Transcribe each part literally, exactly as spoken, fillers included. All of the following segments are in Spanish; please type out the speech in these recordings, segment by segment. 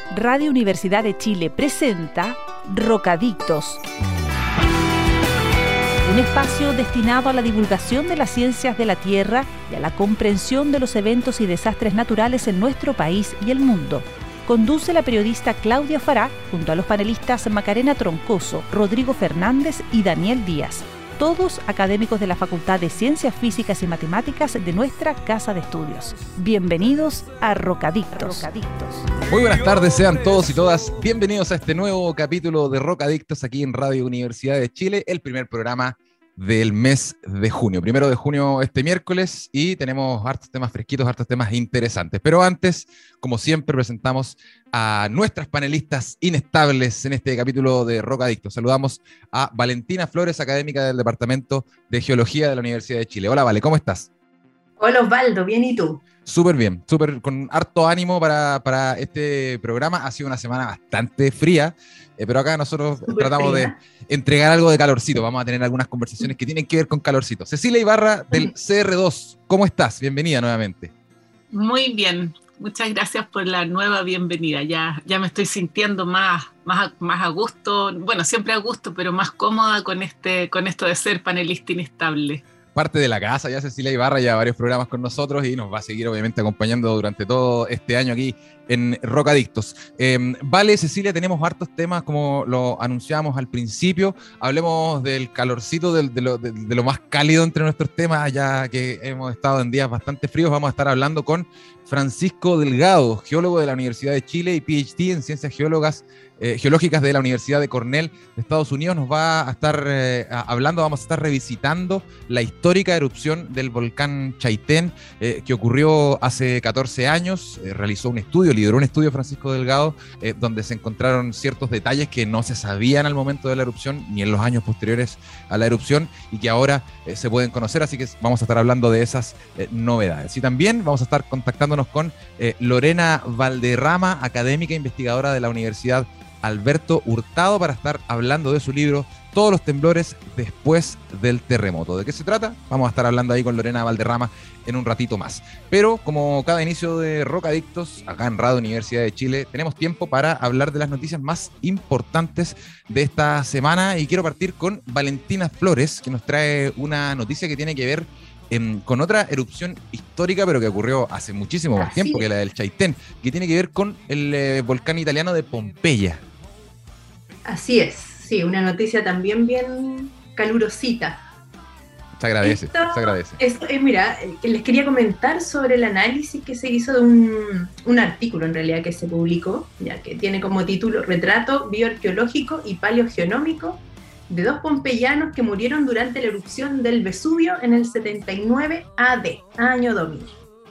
Radio Universidad de Chile presenta Rocadictos, un espacio destinado a la divulgación de las ciencias de la Tierra y a la comprensión de los eventos y desastres naturales en nuestro país y el mundo. Conduce la periodista Claudia Fará junto a los panelistas Macarena Troncoso, Rodrigo Fernández y Daniel Díaz, todos académicos de la Facultad de Ciencias Físicas y Matemáticas de nuestra Casa de Estudios. Bienvenidos a Rocadictos. Muy buenas tardes, sean todos y todas bienvenidos a este nuevo capítulo de Rocadictos aquí en Radio Universidad de Chile, el primer programa del mes de junio. Primero de junio este miércoles y tenemos hartos temas fresquitos, hartos temas interesantes. Pero antes, como siempre, presentamos a nuestras panelistas inestables en este capítulo de Rocadictos. Saludamos a Valentina Flores, académica del Departamento de Geología de la Universidad de Chile. Hola, Vale, ¿cómo estás? Hola, Osvaldo, ¿bien y tú? Súper bien, súper con harto ánimo para, para este programa. Ha sido una semana bastante fría, eh, pero acá nosotros super tratamos fría. de entregar algo de calorcito. Vamos a tener algunas conversaciones que tienen que ver con calorcito. Cecilia Ibarra del C R dos, ¿cómo estás? Bienvenida nuevamente. Muy bien, muchas gracias por la nueva bienvenida. Ya, ya me estoy sintiendo más, más, más a gusto, bueno, siempre a gusto, pero más cómoda con, este, con esto de ser panelista inestable. Parte de la casa, ya Cecilia Ibarra ya varios programas con nosotros y nos va a seguir obviamente acompañando durante todo este año aquí en Rocadictos. Eh, vale, Cecilia, tenemos hartos temas como lo anunciamos al principio. Hablemos del calorcito, del, de, lo, de, de lo más cálido entre nuestros temas, ya que hemos estado en días bastante fríos. Vamos a estar hablando con Francisco Delgado, geólogo de la Universidad de Chile y P H D en Ciencias Geólogas, eh, Geológicas de la Universidad de Cornell de Estados Unidos. Nos va a estar eh, hablando, vamos a estar revisitando la histórica erupción del volcán Chaitén, eh, que ocurrió hace catorce años. Eh, realizó un estudio, lideró un estudio Francisco Delgado, eh, donde se encontraron ciertos detalles que no se sabían al momento de la erupción, ni en los años posteriores a la erupción, y que ahora eh, se pueden conocer, así que vamos a estar hablando de esas eh, novedades. Y también vamos a estar contactándonos con eh, Lorena Valderrama, académica e investigadora de la Universidad Alberto Hurtado, para estar hablando de su libro Todos los temblores después del terremoto. ¿De qué se trata? Vamos a estar hablando ahí con Lorena Valderrama en un ratito más. Pero como cada inicio de Rocadictos, acá en Radio Universidad de Chile, tenemos tiempo para hablar de las noticias más importantes de esta semana y quiero partir con Valentina Flores, que nos trae una noticia que tiene que ver Eh, con otra erupción histórica, pero que ocurrió hace muchísimo más Así tiempo es. que la del Chaitén, que tiene que ver con el eh, volcán italiano de Pompeya. Así es, sí, una noticia también bien calurosita. Se agradece, Esto, se agradece. Es, eh, mira, eh, les quería comentar sobre el análisis que se hizo de un, un artículo en realidad que se publicó, ya que tiene como título Retrato bioarqueológico y paleogenómico de dos pompeyanos que murieron durante la erupción del Vesubio en el setenta y nueve A D, año Domini.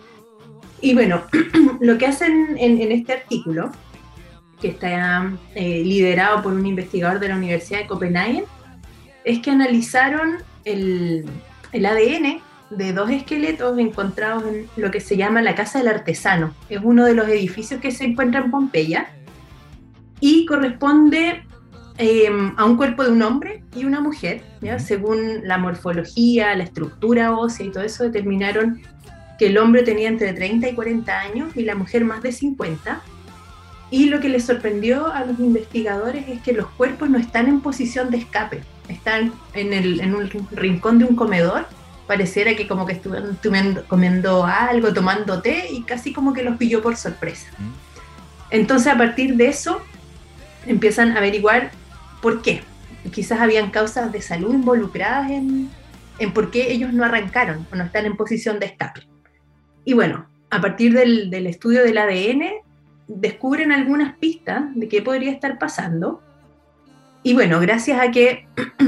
Y bueno, lo que hacen en, en este artículo, que está eh, liderado por un investigador de la Universidad de Copenhague, es que analizaron el, el A D N de dos esqueletos encontrados en lo que se llama la Casa del Artesano. Es uno de los edificios que se encuentra en Pompeya y corresponde Eh, a un cuerpo de un hombre y una mujer, ¿ya? Según la morfología, la estructura ósea y todo eso, determinaron que el hombre tenía entre treinta y cuarenta años y la mujer más de cincuenta, y lo que les sorprendió a los investigadores es que los cuerpos no están en posición de escape, están en, el, en un rincón de un comedor, pareciera que como que estuvieran comiendo algo, tomando té, y casi como que los pilló por sorpresa. Entonces, a partir de eso empiezan a averiguar ¿por qué? Quizás habían causas de salud involucradas en, en por qué ellos no arrancaron o no están en posición de escape. Y bueno, a partir del, del estudio del A D N, descubren algunas pistas de qué podría estar pasando. Y bueno, gracias a que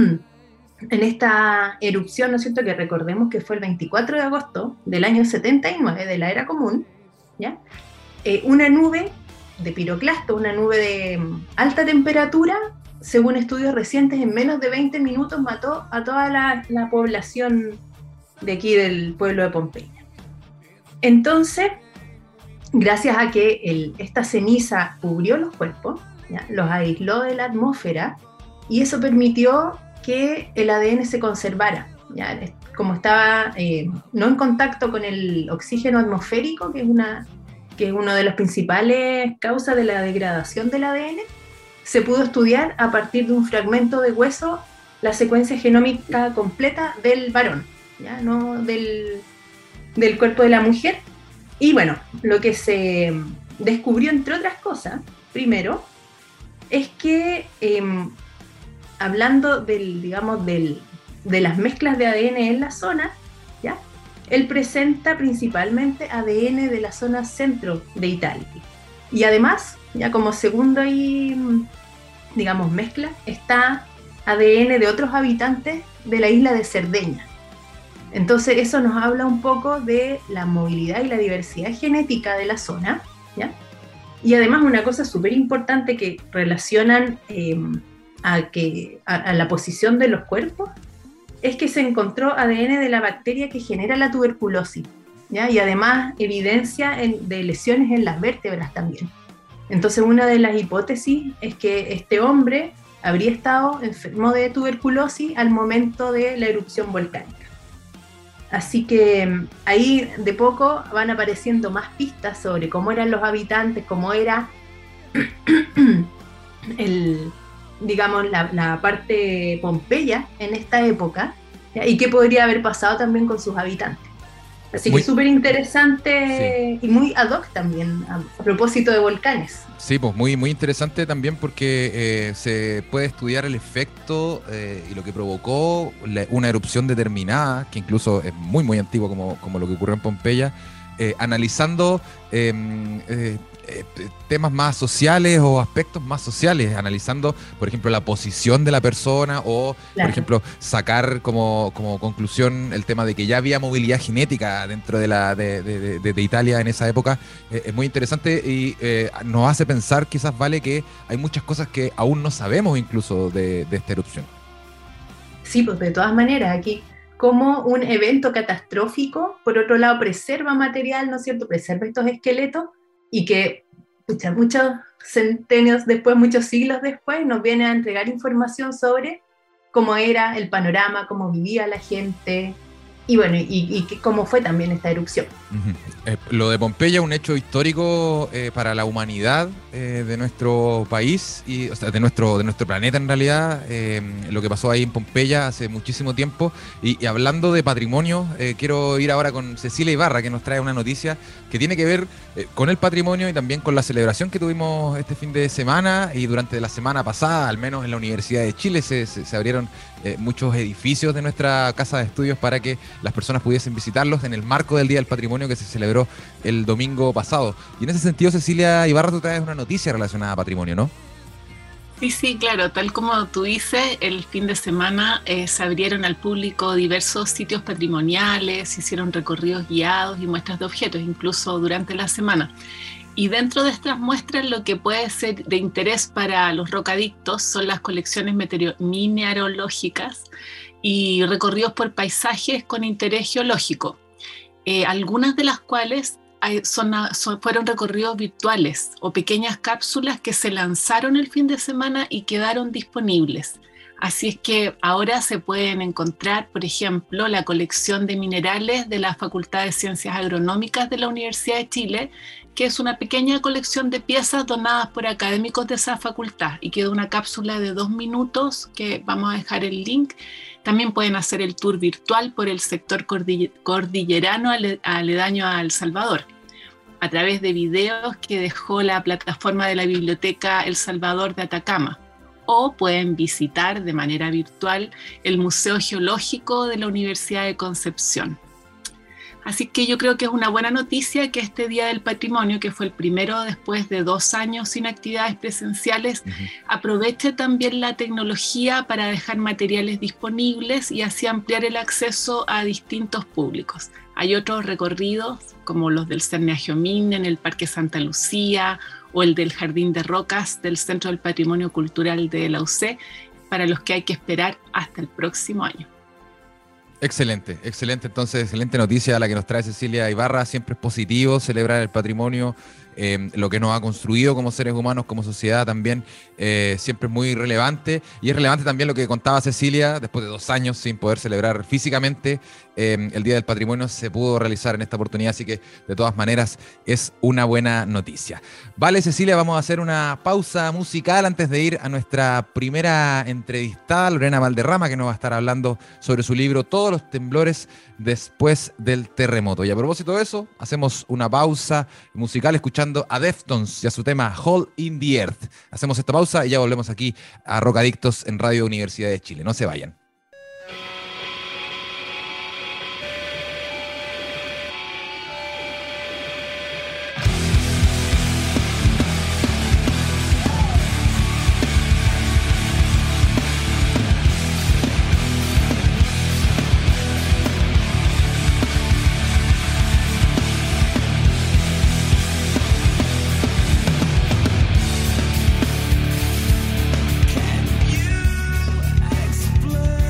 en esta erupción, ¿no es cierto?, que recordemos que fue el veinticuatro de agosto del año setenta y nueve de la era común, ¿ya? Eh, una nube de piroclasto, una nube de alta temperatura, según estudios recientes, en menos de veinte minutos mató a toda la, la población de aquí del pueblo de Pompeya. Entonces, gracias a que el, esta ceniza cubrió los cuerpos, ¿ya?, los aisló de la atmósfera, y eso permitió que el A D N se conservara, ¿ya? Como estaba eh, no en contacto con el oxígeno atmosférico, que es una que es una de las principales causas de la degradación del A D N, se pudo estudiar a partir de un fragmento de hueso la secuencia genómica completa del varón, ¿ya? No del, del cuerpo de la mujer. Y bueno, lo que se descubrió, entre otras cosas, primero, es que eh, hablando del, digamos, del, de las mezclas de A D N en la zona, ¿ya? Él presenta principalmente A D N de la zona centro de Italia. Y además, ya como segundo y, digamos, mezcla, está A D N de otros habitantes de la isla de Cerdeña. Entonces eso nos habla un poco de la movilidad y la diversidad genética de la zona, ¿ya? Y además una cosa súper importante que relacionan eh, a, que, a, a la posición de los cuerpos, es que se encontró A D N de la bacteria que genera la tuberculosis, ¿ya? Y además evidencia en, de lesiones en las vértebras también. Entonces una de las hipótesis es que este hombre habría estado enfermo de tuberculosis al momento de la erupción volcánica. Así que ahí de poco van apareciendo más pistas sobre cómo eran los habitantes, cómo era el, digamos, la, la parte Pompeya en esta época, ¿ya? Y qué podría haber pasado también con sus habitantes. Así muy, que súper interesante, sí. Y muy ad hoc también a, a propósito de volcanes. Sí, pues muy, muy interesante también porque eh, se puede estudiar el efecto eh, y lo que provocó la, una erupción determinada, que incluso es muy, muy antiguo como, como lo que ocurrió en Pompeya, eh, analizando eh, eh, eh, temas más sociales o aspectos más sociales, analizando, por ejemplo, la posición de la persona o, claro, por ejemplo, sacar como, como conclusión el tema de que ya había movilidad genética dentro de, la, de, de, de, de Italia en esa época. Eh, es muy interesante y eh, nos hace pensar, quizás, Vale, que hay muchas cosas que aún no sabemos incluso de, de esta erupción. Sí, pues de todas maneras, aquí como un evento catastrófico, por otro lado, preserva material, ¿no es cierto?, preserva estos esqueletos, y que pucha, muchos centenios después, muchos siglos después, nos viene a entregar información sobre cómo era el panorama, cómo vivía la gente, y bueno, y, y, y cómo fue también esta erupción. Uh-huh. Eh, lo de Pompeya, un hecho histórico eh, para la humanidad eh, de nuestro país, y, o sea, de nuestro, de nuestro planeta en realidad, eh, lo que pasó ahí en Pompeya hace muchísimo tiempo. Y, y hablando de patrimonio, eh, quiero ir ahora con Cecilia Ibarra, que nos trae una noticia que tiene que ver eh, con el patrimonio y también con la celebración que tuvimos este fin de semana y durante la semana pasada, al menos en la Universidad de Chile, se, se, se abrieron eh, muchos edificios de nuestra casa de estudios para que las personas pudiesen visitarlos en el marco del Día del Patrimonio que se celebró el domingo pasado. Y en ese sentido, Cecilia Ibarra, tú traes una noticia relacionada a patrimonio, ¿no? Sí, sí, claro. Tal como tú dices, el fin de semana eh, se abrieron al público diversos sitios patrimoniales, se hicieron recorridos guiados y muestras de objetos, incluso durante la semana. Y dentro de estas muestras, lo que puede ser de interés para los rocadictos son las colecciones mineralógicas y recorridos por paisajes con interés geológico, eh, algunas de las cuales hay, son, son, fueron recorridos virtuales o pequeñas cápsulas que se lanzaron el fin de semana y quedaron disponibles. Así es que ahora se pueden encontrar, por ejemplo, la colección de minerales de la Facultad de Ciencias Agronómicas de la Universidad de Chile, que es una pequeña colección de piezas donadas por académicos de esa facultad, y queda una cápsula de dos minutos que vamos a dejar el link. También pueden hacer el tour virtual por el sector cordillerano aledaño a El Salvador, a través de videos que dejó la plataforma de la Biblioteca El Salvador de Atacama. O pueden visitar de manera virtual el Museo Geológico de la Universidad de Concepción. Así que yo creo que es una buena noticia que este Día del Patrimonio, que fue el primero después de dos años sin actividades presenciales, uh-huh. aproveche también la tecnología para dejar materiales disponibles y así ampliar el acceso a distintos públicos. Hay otros recorridos, como los del Cerne Agiomín en el Parque Santa Lucía, o el del Jardín de Rocas del Centro del Patrimonio Cultural de la U C, para los que hay que esperar hasta el próximo año. Excelente, excelente, entonces, excelente noticia la que nos trae Cecilia Ibarra. Siempre es positivo celebrar el patrimonio eh, lo que nos ha construido como seres humanos, como sociedad también, eh, siempre es muy relevante. Y es relevante también lo que contaba Cecilia, después de dos años sin poder celebrar físicamente eh, el Día del Patrimonio, se pudo realizar en esta oportunidad, así que de todas maneras es una buena noticia. Vale, Cecilia, vamos a hacer una pausa musical antes de ir a nuestra primera entrevistada, Lorena Valderrama, que nos va a estar hablando sobre su libro Todos los temblores después del terremoto. Y a propósito de eso, hacemos una pausa musical escuchando a Deftones y a su tema Hole in the Earth. Hacemos esta pausa y ya volvemos aquí a Rock Adictos en Radio Universidad de Chile. No se vayan. Explain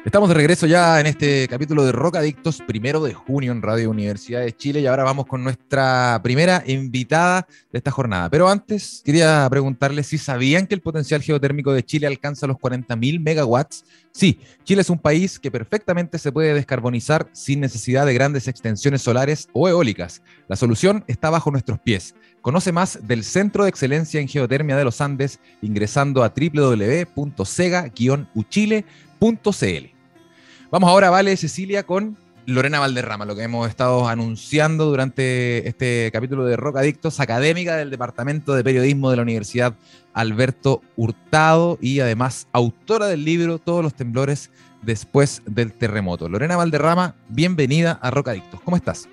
Estamos de regreso ya en este capítulo de Rock Adictos, primero de junio en Radio Universidad de Chile, y ahora vamos con nuestra primera invitada de esta jornada. Pero antes quería preguntarles si sabían que el potencial geotérmico de Chile alcanza los cuarenta mil megawatts. Sí, Chile es un país que perfectamente se puede descarbonizar sin necesidad de grandes extensiones solares o eólicas. La solución está bajo nuestros pies. Conoce más del Centro de Excelencia en Geotermia de los Andes ingresando a doble u doble u doble u punto sega guion uchile punto c l. Vamos ahora, Vale, Cecilia, con Lorena Valderrama, lo que hemos estado anunciando durante este capítulo de Rock Adictos, académica del Departamento de Periodismo de la Universidad Alberto Hurtado y además autora del libro Todos los temblores después del terremoto. Lorena Valderrama, bienvenida a Rock Adictos. ¿Cómo estás?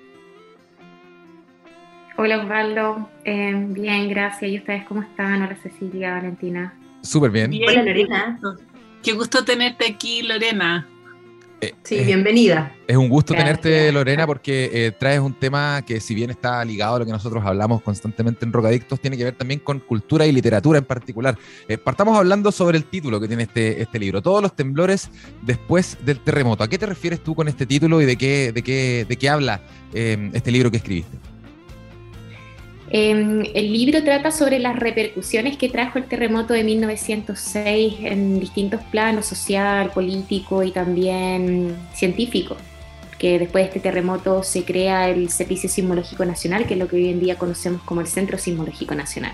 Hola, Osvaldo. Eh, bien, gracias. ¿Y ustedes cómo están? Hola, Cecilia, Valentina. Súper bien. bien. Hola, Lorena. Qué gusto tenerte aquí, Lorena. Eh, Sí, eh, bienvenida. Es un gusto Gracias. tenerte, Lorena, porque eh, traes un tema que, si bien está ligado a lo que nosotros hablamos constantemente en Rock Adictos, tiene que ver también con cultura y literatura en particular. Eh, partamos hablando sobre el título que tiene este, este libro, Todos los temblores después del terremoto. ¿A qué te refieres tú con este título y de qué, de qué, de qué habla eh, este libro que escribiste? Eh, el libro trata sobre las repercusiones que trajo el terremoto de mil novecientos seis en distintos planos, social, político y también científico. Que después de este terremoto se crea el Servicio Sismológico Nacional, que es lo que hoy en día conocemos como el Centro Sismológico Nacional.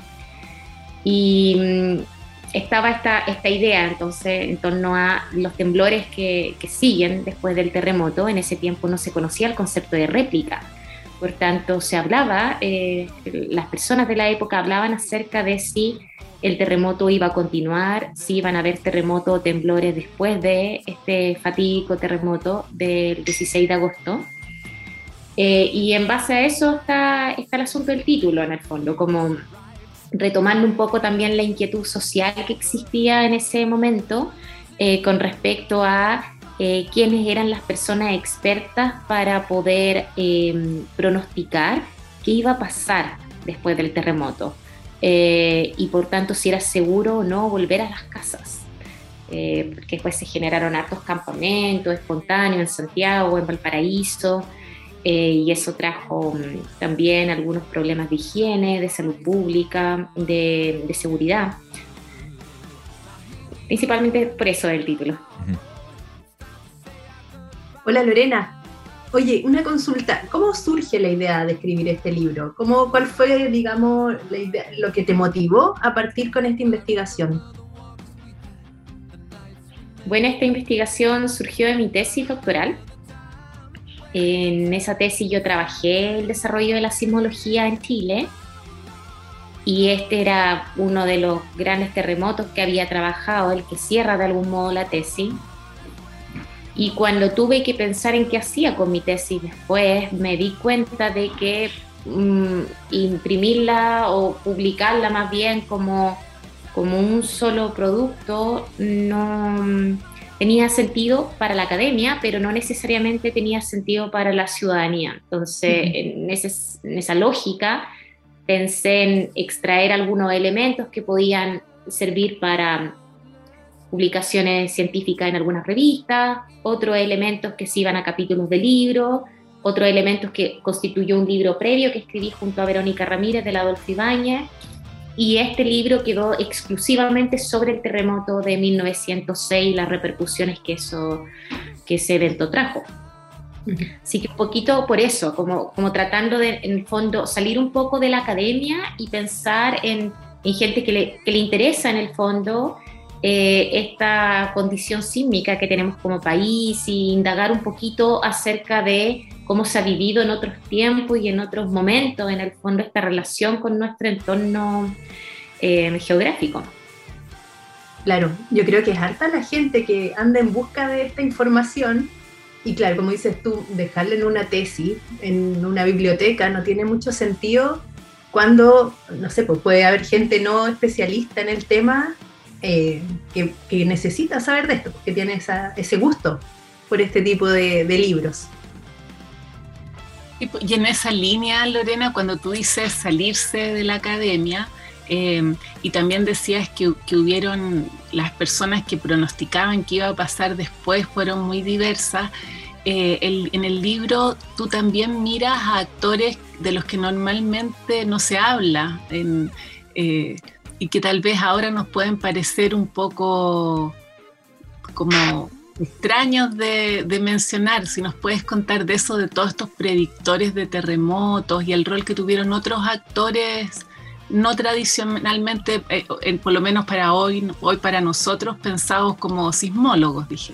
Y mm, estaba esta, esta idea entonces en torno a los temblores que, que siguen después del terremoto. En ese tiempo no se conocía el concepto de réplica. Por tanto, se hablaba, eh, las personas de la época hablaban acerca de si el terremoto iba a continuar, si iban a haber terremotos o temblores después de este fatídico terremoto del dieciséis de agosto. Eh, y en base a eso está, está el asunto del título, en el fondo, como retomando un poco también la inquietud social que existía en ese momento eh, con respecto a Eh, quiénes eran las personas expertas para poder eh, pronosticar qué iba a pasar después del terremoto eh, y por tanto si era seguro o no volver a las casas, eh, porque después se generaron hartos campamentos espontáneos en Santiago, en Valparaíso, eh, y eso trajo um, también algunos problemas de higiene, de salud pública, de, de seguridad, principalmente por eso el título. Uh-huh. Hola, Lorena. Oye, una consulta. ¿Cómo surge la idea de escribir este libro? ¿Cómo, ¿Cuál fue, digamos, la idea, lo que te motivó a partir con esta investigación? Bueno, esta investigación surgió de mi tesis doctoral. En esa tesis yo trabajé el desarrollo de la sismología en Chile y este era uno de los grandes terremotos que había trabajado, el que cierra de algún modo la tesis. Y cuando tuve que pensar en qué hacía con mi tesis después, me di cuenta de que mmm, imprimirla o publicarla más bien como, como un solo producto no tenía sentido para la academia, pero no necesariamente tenía sentido para la ciudadanía. Entonces, uh-huh. en, ese, en esa lógica, pensé en extraer algunos elementos que podían servir para publicaciones científicas en algunas revistas, otros elementos que se iban a capítulos de libros, otros elementos que constituyó un libro previo que escribí junto a Verónica Ramírez de la Adolfo Ibáñez, y este libro quedó exclusivamente sobre el terremoto de mil novecientos seis y las repercusiones que, eso, que ese evento trajo. Uh-huh. Así que un poquito por eso, como, como tratando de, en el fondo, salir un poco de la academia y pensar en, en gente que le, que le interesa en el fondo Eh, esta condición sísmica que tenemos como país y indagar un poquito acerca de cómo se ha vivido en otros tiempos y en otros momentos, en el fondo, esta relación con nuestro entorno eh, geográfico. Claro, yo creo que es harta la gente que anda en busca de esta información y claro, como dices tú, dejarla en una tesis, en una biblioteca, no tiene mucho sentido cuando, no sé, pues puede haber gente no especialista en el tema Eh, que, que necesita saber de esto, porque tiene esa, ese gusto por este tipo de, de libros. Y en esa línea, Lorena, cuando tú dices salirse de la academia, Eh, y también decías que, que hubieron las personas que pronosticaban que iba a pasar después, fueron muy diversas. Eh, el, en el libro tú también miras a actores de los que normalmente no se habla en, eh, y que tal vez ahora nos pueden parecer un poco como extraños de, de mencionar. Si nos puedes contar de eso, de todos estos predictores de terremotos y el rol que tuvieron otros actores no tradicionalmente, eh, eh, por lo menos para hoy, hoy para nosotros, pensados como sismólogos, dije.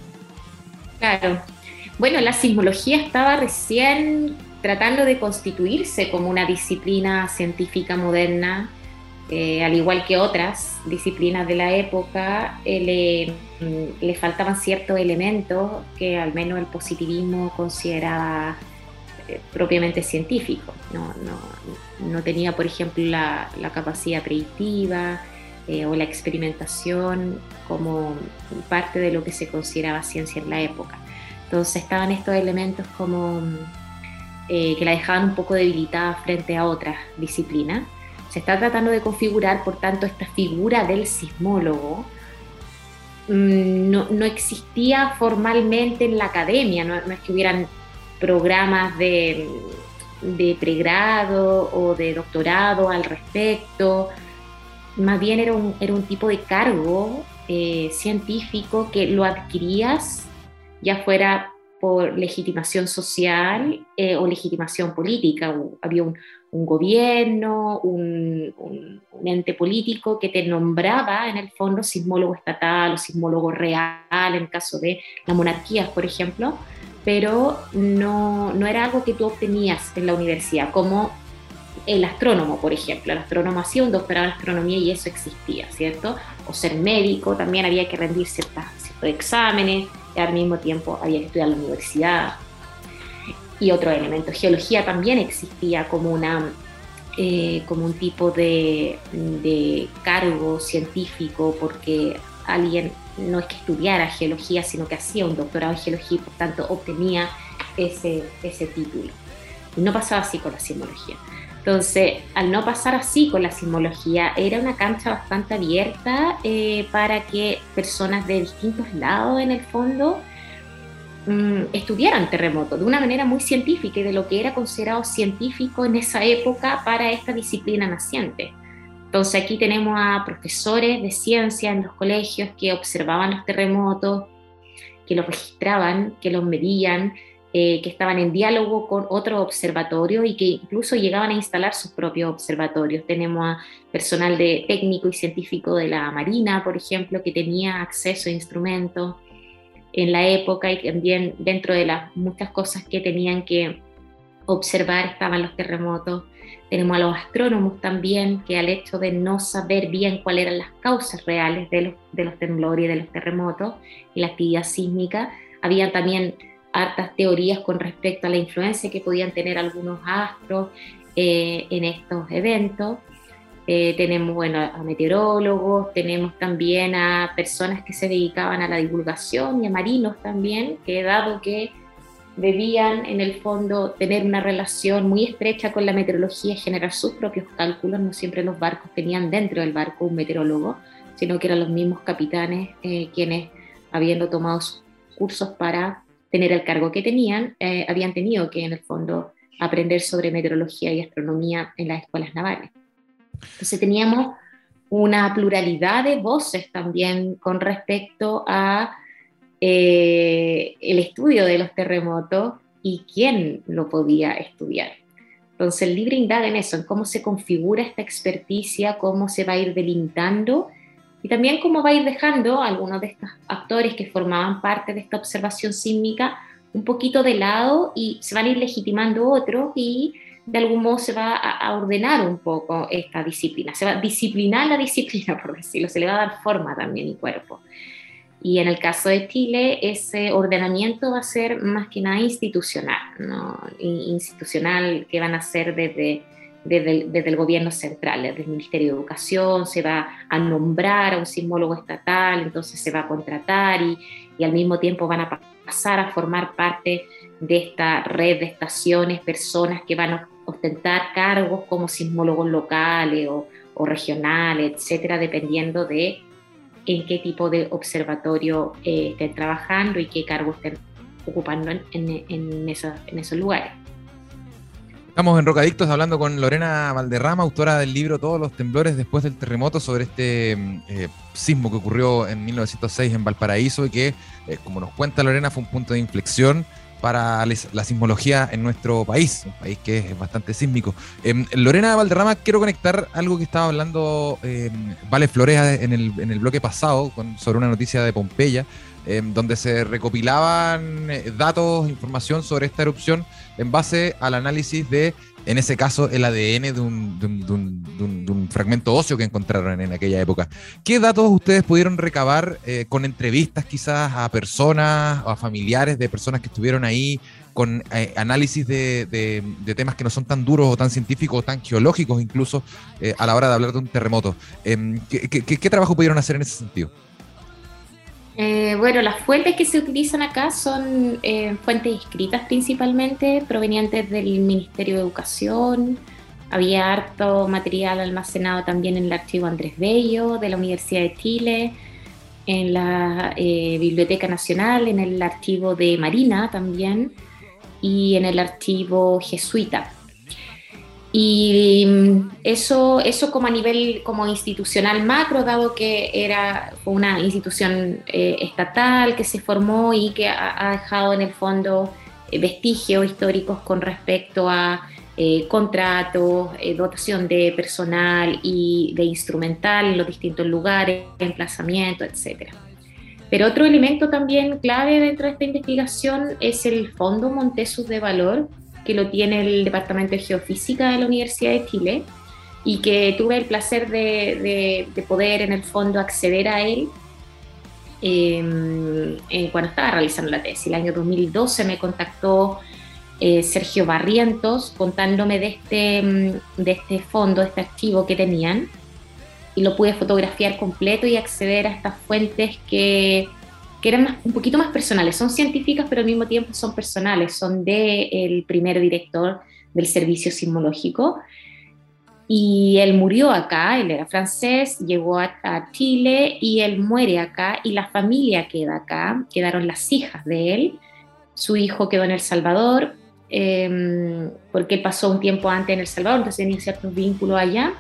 Claro. Bueno, la sismología estaba recién tratando de constituirse como una disciplina científica moderna, eh, al igual que otras disciplinas de la época. eh, le, le faltaban ciertos elementos que al menos el positivismo consideraba eh, propiamente científicos. No, no, no tenía, por ejemplo, la, la capacidad predictiva eh, o la experimentación como parte de lo que se consideraba ciencia en la época. Entonces estaban estos elementos como eh, que la dejaban un poco debilitada frente a otras disciplinas. Se está tratando de configurar, por tanto, esta figura del sismólogo. No, no existía formalmente en la academia, no, no es que hubieran programas de, de pregrado o de doctorado al respecto. Más bien era un, era un tipo de cargo eh, científico que lo adquirías ya fuera por legitimación social eh, o legitimación política. Había un, un gobierno, un, un, un ente político que te nombraba en el fondo sismólogo estatal o sismólogo real en caso de las monarquías, por ejemplo, pero no, no era algo que tú obtenías en la universidad, como el astrónomo, por ejemplo. El astrónomo hacía un doctorado en astronomía y eso existía, ¿cierto? O ser médico, también había que rendir ciertas, ciertos exámenes, y al mismo tiempo había que estudiar en la universidad. Y otro elemento, geología también existía como, una, eh, como un tipo de, de cargo científico, porque alguien no es que estudiara geología, sino que hacía un doctorado en geología y por tanto obtenía ese, ese título. Y no pasaba así con la sismología. Entonces, al no pasar así con la sismología, era una cancha bastante abierta eh, para que personas de distintos lados, en el fondo, mmm, estudiaran terremotos de una manera muy científica y de lo que era considerado científico en esa época para esta disciplina naciente. Entonces, aquí tenemos a profesores de ciencia en los colegios que observaban los terremotos, que los registraban, que los medían, Eh, que estaban en diálogo con otros observatorios y que incluso llegaban a instalar sus propios observatorios. Tenemos a personal de técnico y científico de la Marina, por ejemplo, que tenía acceso a instrumentos en la época, y también dentro de las muchas cosas que tenían que observar estaban los terremotos. Tenemos a los astrónomos también, que al hecho de no saber bien cuáles eran las causas reales de los, de los temblores y de los terremotos y la actividad sísmica, había también hartas teorías con respecto a la influencia que podían tener algunos astros eh, en estos eventos. Eh, tenemos bueno, a meteorólogos, tenemos también a personas que se dedicaban a la divulgación y a marinos también, que dado que debían en el fondo tener una relación muy estrecha con la meteorología y generar sus propios cálculos, no siempre los barcos tenían dentro del barco un meteorólogo, sino que eran los mismos capitanes eh, quienes, habiendo tomado sus cursos para tener el cargo que tenían, eh, habían tenido que en el fondo aprender sobre meteorología y astronomía en las escuelas navales. Entonces teníamos una pluralidad de voces también con respecto a eh, el estudio de los terremotos y quién lo podía estudiar. Entonces el libro indaga en eso, en cómo se configura esta experticia, cómo se va a ir delimitando y también cómo va a ir dejando a algunos de estos actores que formaban parte de esta observación sísmica un poquito de lado y se van a ir legitimando otros y de algún modo se va a, a ordenar un poco esta disciplina, se va a disciplinar la disciplina, por decirlo, se le va a dar forma también y cuerpo. Y en el caso de Chile, ese ordenamiento va a ser más que nada institucional, ¿no? Institucional que van a ser desde... Desde el, desde el gobierno central, desde el Ministerio de Educación, se va a nombrar a un sismólogo estatal, entonces se va a contratar y, y al mismo tiempo van a pasar a formar parte de esta red de estaciones, personas que van a ostentar cargos como sismólogos locales o, o regional, etcétera, dependiendo de en qué tipo de observatorio eh, estén trabajando y qué cargo estén ocupando en, en, en, esos, en esos lugares. Estamos en Rocadictos hablando con Lorena Valderrama, autora del libro Todos los temblores después del terremoto, sobre este eh, sismo que ocurrió en mil novecientos seis en Valparaíso y que, eh, como nos cuenta Lorena, fue un punto de inflexión para la sismología en nuestro país, un país que es bastante sísmico. Eh, Lorena Valderrama, quiero conectar algo que estaba hablando eh, Vale Flores en el, en el bloque pasado con, sobre una noticia de Pompeya, eh, donde se recopilaban datos, información sobre esta erupción en base al análisis de, en ese caso, el A D N de un, de un, de un, de un, de un fragmento óseo que encontraron en aquella época. ¿Qué datos ustedes pudieron recabar eh, con entrevistas quizás a personas o a familiares de personas que estuvieron ahí, con eh, análisis de, de, de temas que no son tan duros o tan científicos o tan geológicos incluso eh, a la hora de hablar de un terremoto? Eh, ¿qué, qué, ¿Qué trabajo pudieron hacer en ese sentido? Eh, bueno, las fuentes que se utilizan acá son eh, fuentes escritas principalmente, provenientes del Ministerio de Educación. Había harto material almacenado también en el archivo Andrés Bello de la Universidad de Chile, en la eh, Biblioteca Nacional, en el archivo de Marina también, y en el archivo jesuita. Y eso, eso como a nivel como institucional macro, dado que era una institución eh, estatal que se formó y que ha, ha dejado en el fondo eh, vestigios históricos con respecto a eh, contratos, eh, dotación de personal y de instrumental en los distintos lugares, emplazamiento, etcétera. Pero otro elemento también clave dentro de esta investigación es el Fondo Montesius de Valor, que lo tiene el Departamento de Geofísica de la Universidad de Chile y que tuve el placer de, de, de poder en el fondo acceder a él eh, eh, cuando estaba realizando la tesis. El año dos mil doce me contactó eh, Sergio Barrientos contándome de este, de este fondo, de este archivo que tenían, y lo pude fotografiar completo y acceder a estas fuentes que que eran más, un poquito más personales, son científicas pero al mismo tiempo son personales, son del primer director del servicio sismológico, y él murió acá, él era francés, llegó a, a Chile y él muere acá y la familia queda acá, quedaron las hijas de él, su hijo quedó en El Salvador, eh, porque él pasó un tiempo antes en El Salvador, entonces tenía ciertos vínculos allá,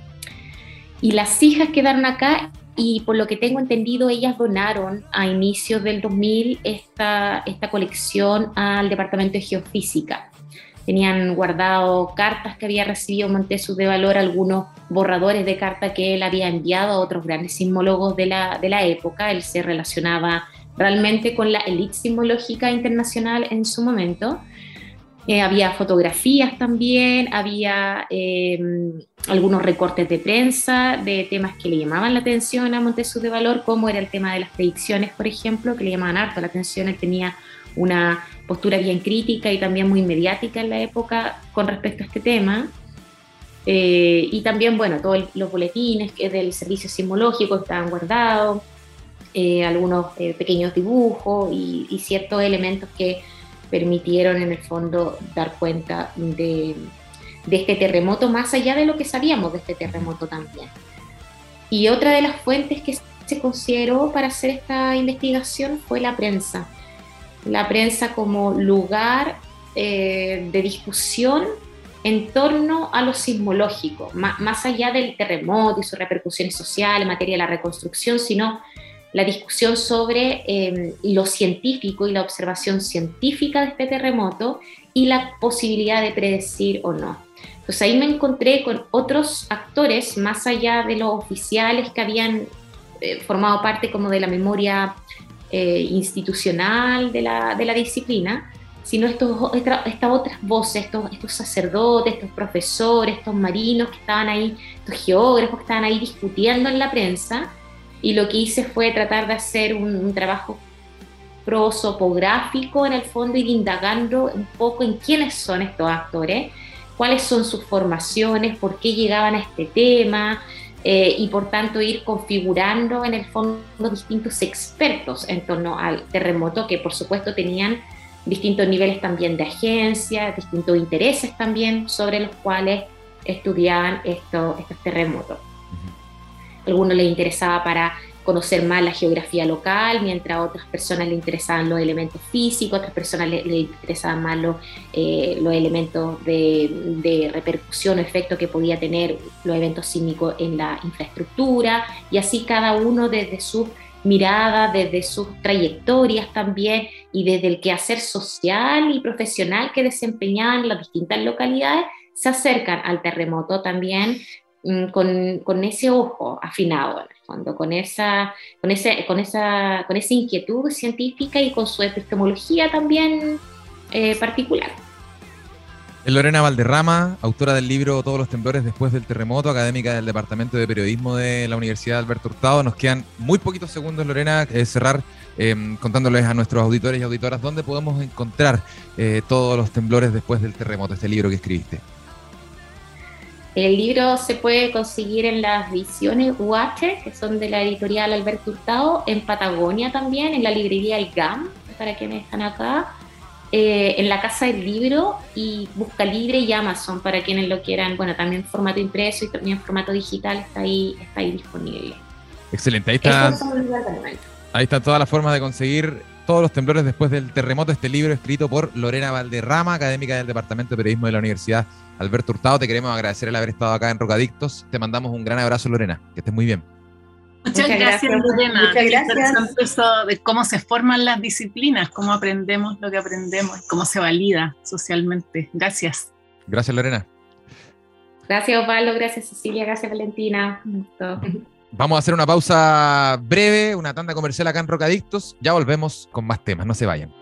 y las hijas quedaron acá. Y por lo que tengo entendido, ellas donaron a inicios del dos mil esta, esta colección al Departamento de Geofísica. Tenían guardado cartas que había recibido Montesius de Valor, algunos borradores de carta que él había enviado a otros grandes sismólogos de la, de la época. Él se relacionaba realmente con la élite sismológica internacional en su momento. Eh, había fotografías también, había eh, algunos recortes de prensa de temas que le llamaban la atención a Montesius de Valor, como era el tema de las predicciones, por ejemplo, que le llamaban harto la atención. Él tenía una postura bien crítica y también muy mediática en la época con respecto a este tema. Eh, y también, bueno, todos los boletines que del servicio sismológico estaban guardados, eh, algunos eh, pequeños dibujos y, y ciertos elementos que permitieron en el fondo dar cuenta de, de este terremoto, más allá de lo que sabíamos de este terremoto también. Y otra de las fuentes que se consideró para hacer esta investigación fue la prensa. La prensa como lugar eh, de discusión en torno a lo sismológico, más, más allá del terremoto y sus repercusiones sociales en materia de la reconstrucción, sino la discusión sobre eh, lo científico y la observación científica de este terremoto y la posibilidad de predecir o no. Entonces ahí me encontré con otros actores, más allá de los oficiales que habían eh, formado parte como de la memoria eh, institucional de la, de la disciplina, sino estos, esta, estas otras voces, estos, estos sacerdotes, estos profesores, estos marinos que estaban ahí, estos geógrafos que estaban ahí discutiendo en la prensa. Y lo que hice fue tratar de hacer un, un trabajo prosopográfico en el fondo, ir indagando un poco en quiénes son estos actores, cuáles son sus formaciones, por qué llegaban a este tema, eh, y por tanto ir configurando en el fondo distintos expertos en torno al terremoto, que por supuesto tenían distintos niveles también de agencia, distintos intereses también, sobre los cuales estudiaban esto, estos terremotos. Uh-huh. Algunos les interesaba para conocer más la geografía local, mientras a otras personas les interesaban los elementos físicos, otras personas les, les interesaban más los, eh, los elementos de, de repercusión o efecto que podía tener los eventos sísmicos en la infraestructura, y así cada uno desde sus miradas, desde sus trayectorias también, y desde el quehacer social y profesional que desempeñaban las distintas localidades, se acercan al terremoto también Con, con ese ojo afinado, en el fondo, con esa, con, ese, con, esa, con esa inquietud científica y con su epistemología también eh, particular. Lorena Valderrama, autora del libro Todos los temblores después del terremoto, académica del Departamento de Periodismo de la Universidad Alberto Hurtado. Nos quedan muy poquitos segundos, Lorena, eh, cerrar eh, contándoles a nuestros auditores y auditoras dónde podemos encontrar eh, todos los temblores después del terremoto, este libro que escribiste. El libro se puede conseguir en las ediciones U H, que son de la editorial Alberto Hurtado, en Patagonia también, en la librería El G A M, para quienes están acá, eh, en la Casa del Libro, y Busca Libre y Amazon, para quienes lo quieran. Bueno, también en formato impreso y también en formato digital está ahí, está ahí disponible. Excelente, ahí está, ahí está toda la forma de conseguir Todos los temblores después del terremoto, este libro escrito por Lorena Valderrama, académica del Departamento de Periodismo de la Universidad Alberto Hurtado. Te queremos agradecer el haber estado acá en Rocadictos. Te mandamos un gran abrazo, Lorena. Que estés muy bien. Muchas, Muchas gracias, gracias, Lorena. Muchas gracias. Eso de cómo se forman las disciplinas, cómo aprendemos lo que aprendemos, cómo se valida socialmente. Gracias. Gracias, Lorena. Gracias, Osvaldo. Gracias, Cecilia. Gracias, Valentina. Un gusto. Vamos a hacer una pausa breve, una tanda comercial acá en Rocadictos. Ya volvemos con más temas, no se vayan.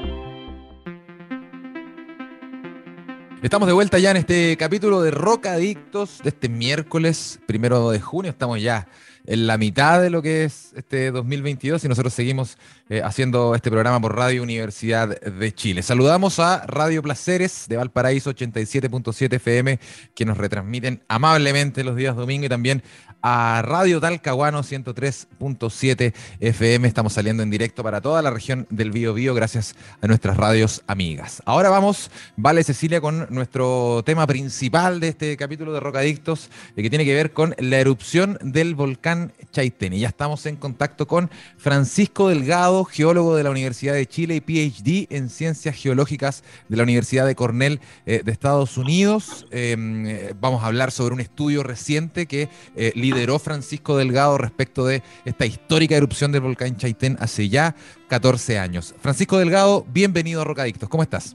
Estamos de vuelta ya en este capítulo de Rocadictos de este miércoles primero de junio. Estamos ya en la mitad de lo que es este dos mil veintidós y nosotros seguimos eh, haciendo este programa por Radio Universidad de Chile. Saludamos a Radio Placeres de Valparaíso ochenta y siete punto siete F M, que nos retransmiten amablemente los días domingo, y también a Radio Talcahuano ciento tres punto siete F M. Estamos saliendo en directo para toda la región del Biobío gracias a nuestras radios amigas. Ahora vamos, Vale, Cecilia, con nuestro tema principal de este capítulo de Rocadictos, eh, que tiene que ver con la erupción del volcán Chaitén. Y ya estamos en contacto con Francisco Delgado, geólogo de la Universidad de Chile y P H D en Ciencias Geológicas de la Universidad de Cornell eh, de Estados Unidos. Eh, vamos a hablar sobre un estudio reciente que eh, lideró Francisco Delgado respecto de esta histórica erupción del volcán Chaitén hace ya catorce años. Francisco Delgado, bienvenido a Rocadictos. ¿Cómo estás?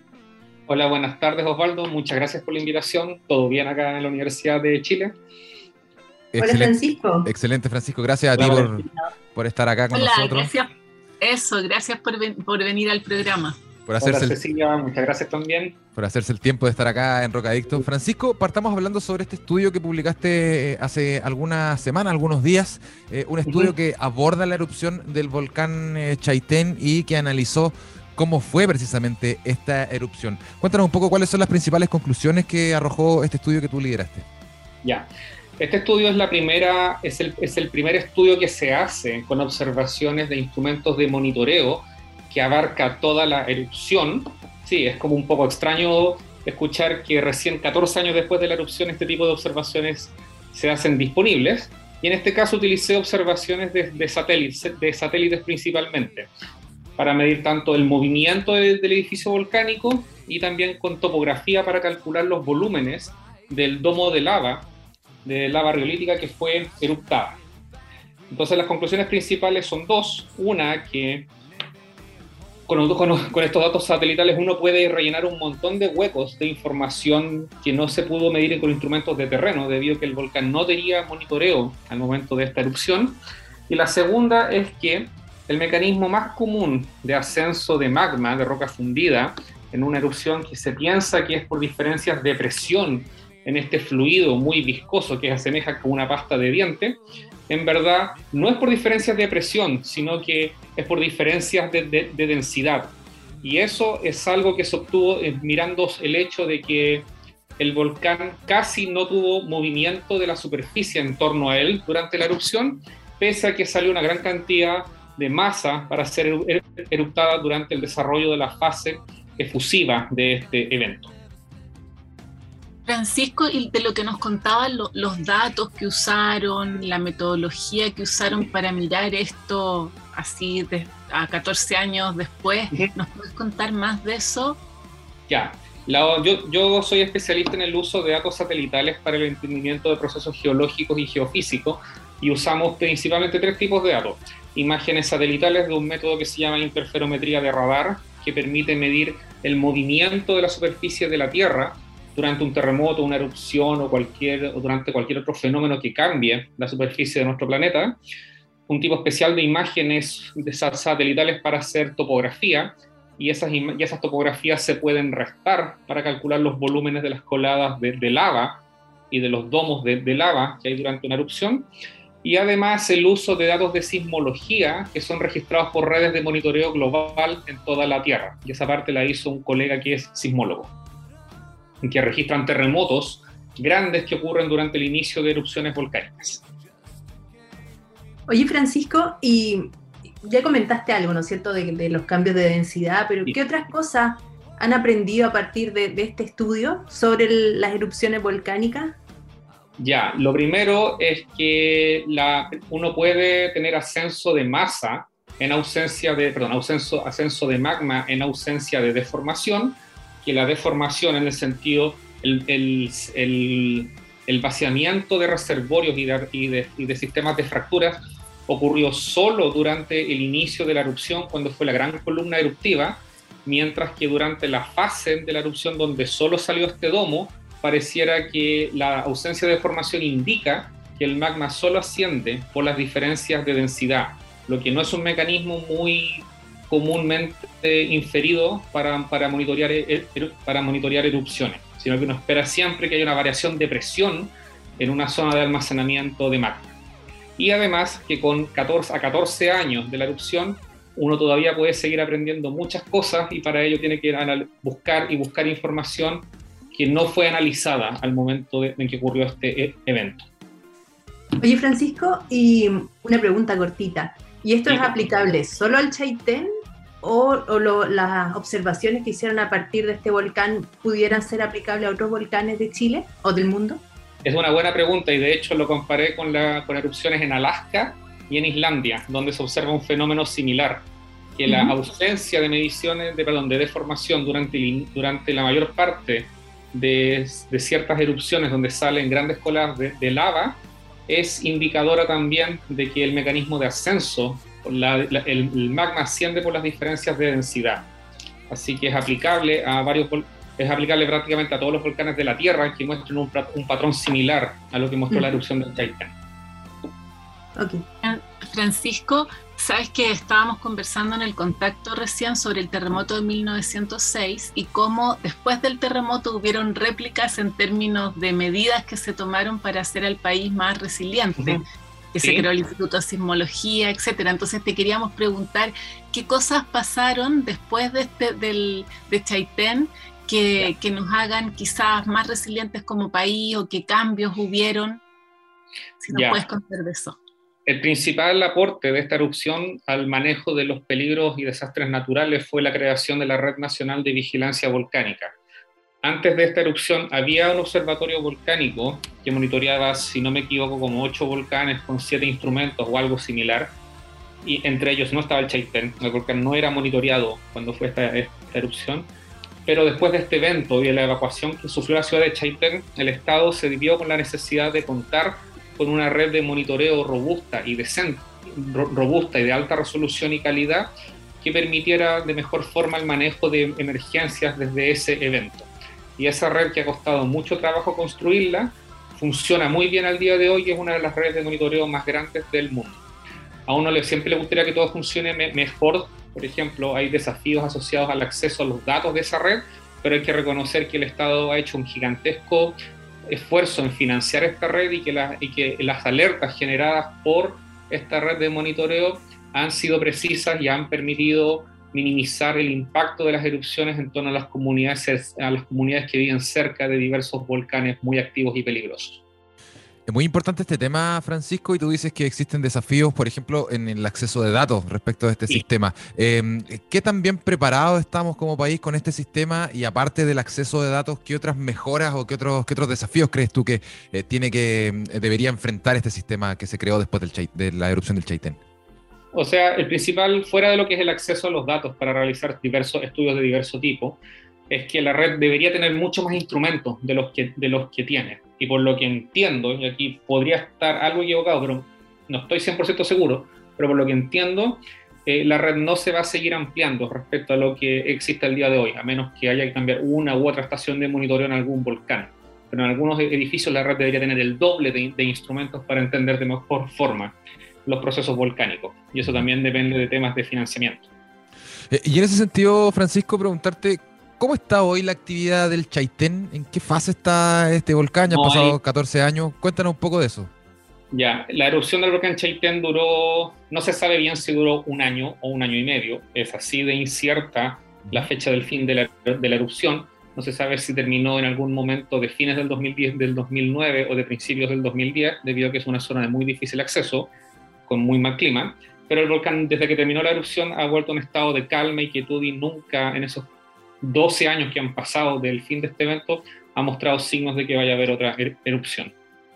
Hola, buenas tardes, Osvaldo. Muchas gracias por la invitación. ¿Todo bien acá en la Universidad de Chile? Excelente, Hola, Francisco. Excelente, Francisco. Gracias a ti por, por estar acá con Hola, nosotros. Gracias. Eso, gracias por, ven, por venir al programa. Por hacerse Hola, Cecilia, el, muchas gracias también. Por hacerse el tiempo de estar acá en Rocadictos. Francisco, partamos hablando sobre este estudio que publicaste hace algunas semanas, algunos días. Eh, un estudio uh-huh. que aborda la erupción del volcán eh, Chaitén y que analizó cómo fue precisamente esta erupción. Cuéntanos un poco cuáles son las principales conclusiones que arrojó este estudio que tú lideraste. Ya. Este estudio es, la primera, es, el, es el primer estudio que se hace con observaciones de instrumentos de monitoreo que abarca toda la erupción. Sí, es como un poco extraño escuchar que recién catorce años después de la erupción este tipo de observaciones se hacen disponibles. Y en este caso utilicé observaciones de, de, satélites, de satélites principalmente, para medir tanto el movimiento de, del edificio volcánico y también con topografía para calcular los volúmenes del domo de lava, de lava riolítica que fue eruptada. Entonces las conclusiones principales son dos. Una, que con, con, con estos datos satelitales uno puede rellenar un montón de huecos de información que no se pudo medir con instrumentos de terreno, debido a que el volcán no tenía monitoreo al momento de esta erupción. Y la segunda es que el mecanismo más común de ascenso de magma, de roca fundida, en una erupción que se piensa que es por diferencias de presión en este fluido muy viscoso que se asemeja como una pasta de diente, en verdad no es por diferencias de presión, sino que es por diferencias de, de, de densidad. Y eso es algo que se obtuvo eh, mirando el hecho de que el volcán casi no tuvo movimiento de la superficie en torno a él durante la erupción, pese a que salió una gran cantidad de masa para ser er, eruptada durante el desarrollo de la fase efusiva de este evento. Francisco, y de lo que nos contaban, lo, los datos que usaron, la metodología que usaron para mirar esto así de, a catorce años después, ¿nos puedes contar más de eso? Ya, la, yo, yo soy especialista en el uso de datos satelitales para el entendimiento de procesos geológicos y geofísicos, y usamos principalmente tres tipos de datos. Imágenes satelitales de un método que se llama interferometría de radar, que permite medir el movimiento de la superficie de la Tierra durante un terremoto, una erupción o, cualquier, o durante cualquier otro fenómeno que cambie la superficie de nuestro planeta. Un tipo especial de imágenes de satelitales para hacer topografía, y esas, y esas topografías se pueden restar para calcular los volúmenes de las coladas de, de lava y de los domos de, de lava que hay durante una erupción. Y además el uso de datos de sismología que son registrados por redes de monitoreo global en toda la Tierra. Y esa parte la hizo un colega que es sismólogo, que registran terremotos grandes que ocurren durante el inicio de erupciones volcánicas. Oye, Francisco, y ya comentaste algo, ¿no es cierto?, de, de los cambios de densidad, pero sí. ¿Qué otras cosas han aprendido a partir de, de este estudio sobre el, las erupciones volcánicas? Ya, lo primero es que la, uno puede tener ascenso de masa en ausencia de, perdón, ascenso, ascenso de magma en ausencia de deformación, que la deformación en el sentido, el, el, el, el vaciamiento de reservorios y de, y, de, y de sistemas de fracturas ocurrió solo durante el inicio de la erupción, cuando fue la gran columna eruptiva, mientras que durante la fase de la erupción donde solo salió este domo, pareciera que la ausencia de deformación indica que el magma solo asciende por las diferencias de densidad, lo que no es un mecanismo muy comúnmente inferido para, para, monitorear, para monitorear erupciones, sino que uno espera siempre que haya una variación de presión en una zona de almacenamiento de magma. Y además que con catorce, a catorce años de la erupción, uno todavía puede seguir aprendiendo muchas cosas, y para ello tiene que buscar y buscar información que no fue analizada al momento de, en que ocurrió este evento. Oye, Francisco, y una pregunta cortita. ¿Y esto sí, es aplicable solo al Chaitén o, o lo, las observaciones que hicieron a partir de este volcán pudieran ser aplicables a otros volcanes de Chile o del mundo? Es una buena pregunta, y de hecho lo comparé con, la, con erupciones en Alaska y en Islandia, donde se observa un fenómeno similar, que uh-huh. la ausencia de mediciones de, perdón, de deformación durante, durante la mayor parte De, de ciertas erupciones donde salen grandes coladas de, de lava es indicadora también de que el mecanismo de ascenso, la, la, el, el magma asciende por las diferencias de densidad. Así que es aplicable a varios, es aplicable prácticamente a todos los volcanes de la Tierra que muestren un, un patrón similar a lo que mostró mm. la erupción del Chaitén. Okay. Francisco, sabes que estábamos conversando en el contacto recién sobre el terremoto de mil novecientos seis y cómo después del terremoto hubieron réplicas en términos de medidas que se tomaron para hacer al país más resiliente, uh-huh. que sí. se creó el Instituto de Sismología, etcétera. Entonces te queríamos preguntar qué cosas pasaron después de, este, del, de Chaitén que, que nos hagan quizás más resilientes como país, o qué cambios hubieron. Si nos yeah. puedes contar de eso. El principal aporte de esta erupción al manejo de los peligros y desastres naturales fue la creación de la Red Nacional de Vigilancia Volcánica. Antes de esta erupción había un observatorio volcánico que monitoreaba, si no me equivoco, como ocho volcanes con siete instrumentos o algo similar, y entre ellos no estaba el Chaitén. El volcán no era monitoreado cuando fue esta, esta erupción, pero después de este evento y de la evacuación que sufrió la ciudad de Chaitén, el Estado se vio con la necesidad de contar con una red de monitoreo robusta y decente, robusta y de alta resolución y calidad, que permitiera de mejor forma el manejo de emergencias desde ese evento. Y esa red, que ha costado mucho trabajo construirla, funciona muy bien al día de hoy y es una de las redes de monitoreo más grandes del mundo. A uno le, siempre le gustaría que todo funcione me, mejor. Por ejemplo, hay desafíos asociados al acceso a los datos de esa red, pero hay que reconocer que el Estado ha hecho un gigantesco esfuerzo en financiar esta red, y que, la, y que las alertas generadas por esta red de monitoreo han sido precisas y han permitido minimizar el impacto de las erupciones en torno a las comunidades, a las comunidades que viven cerca de diversos volcanes muy activos y peligrosos. Es muy importante este tema, Francisco, y tú dices que existen desafíos, por ejemplo, en el acceso de datos respecto de este sí. sistema. Eh, ¿Qué tan bien preparados estamos como país con este sistema? Y aparte del acceso de datos, ¿qué otras mejoras o qué otros, qué otros desafíos crees tú que eh, tiene que eh, debería enfrentar este sistema que se creó después del Chait, de la erupción del Chaitén? O sea, el principal, fuera de lo que es el acceso a los datos para realizar diversos estudios de diverso tipo, es que la red debería tener mucho más instrumentos de los que, de los que tiene. Y por lo que entiendo, y aquí podría estar algo equivocado, pero no estoy cien por ciento seguro, pero por lo que entiendo, eh, la red no se va a seguir ampliando respecto a lo que existe el día de hoy, a menos que haya que cambiar una u otra estación de monitoreo en algún volcán. Pero en algunos edificios la red debería tener el doble de, de instrumentos para entender de mejor forma los procesos volcánicos. Y eso también depende de temas de financiamiento. Eh, y en ese sentido, Francisco, preguntarte, ¿cómo está hoy la actividad del Chaitén? ¿En qué fase está este volcán? Ya han no, pasado hay... catorce años. Cuéntanos un poco de eso. Ya, la erupción del volcán Chaitén duró, no se sabe bien si duró un año o un año y medio. Es así de incierta la fecha del fin de la, de la erupción. No se sabe si terminó en algún momento de fines del dos mil diez, del dos mil nueve o de principios del dos mil diez, debido a que es una zona de muy difícil acceso, con muy mal clima. Pero el volcán, desde que terminó la erupción, ha vuelto a un estado de calma y quietud y nunca en esos doce años que han pasado del fin de este evento ha mostrado signos de que vaya a haber otra er- erupción.